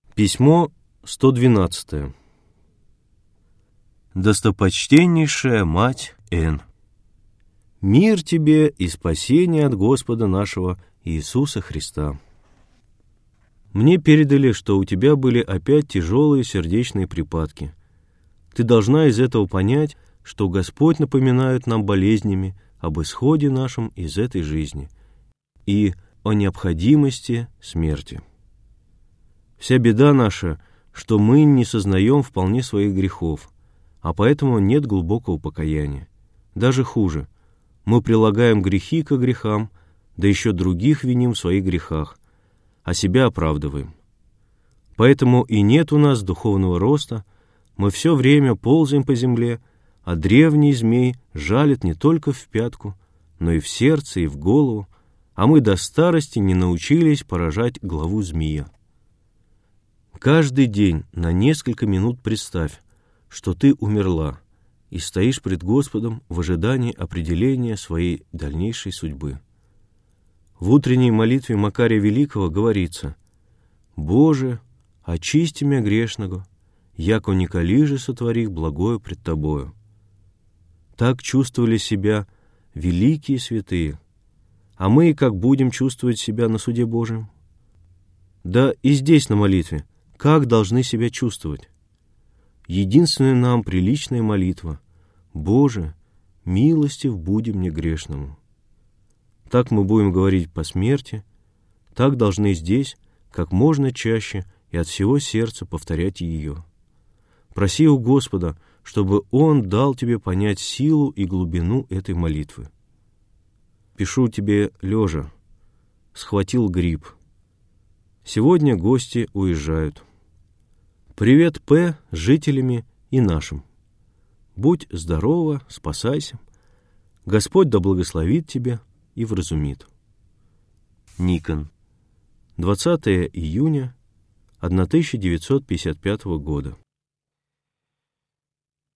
Письмо 112. Достопочтеннейшая мать Н. Мир тебе и спасение от Господа нашего Иисуса Христа. Мне передали, что у тебя были опять тяжелые сердечные припадки. Ты должна из этого понять, что Господь напоминает нам болезнями об исходе нашем из этой жизни и о необходимости смерти. Вся беда наша, что мы не сознаем вполне своих грехов, а поэтому нет глубокого покаяния. Даже хуже, мы прилагаем грехи к грехам, да еще других виним в своих грехах, а себя оправдываем. Поэтому и нет у нас духовного роста, мы все время ползаем по земле, а древний змей жалит не только в пятку, но и в сердце, и в голову, а мы до старости не научились поражать главу змея. Каждый день на несколько минут представь, что ты умерла и стоишь пред Господом в ожидании определения своей дальнейшей судьбы. В утренней молитве Макария Великого говорится: «Боже, очисти мя грешного, яко николи сотворих благое пред Тобою». Так чувствовали себя великие святые, а мы как будем чувствовать себя на суде Божьем? Да и здесь на молитве как должны себя чувствовать? Единственная нам приличная молитва: «Боже, милостив буди мне грешному». Так мы будем говорить по смерти, так должны здесь как можно чаще и от всего сердца повторять ее. Проси у Господа, чтобы Он дал тебе понять силу и глубину этой молитвы. Пишу тебе лежа. Схватил грипп. Сегодня гости уезжают. Привет, П, жителями и нашим. Будь здорова, спасайся. Господь да благословит тебя и вразумит. Никон. 20 июня 1955 года.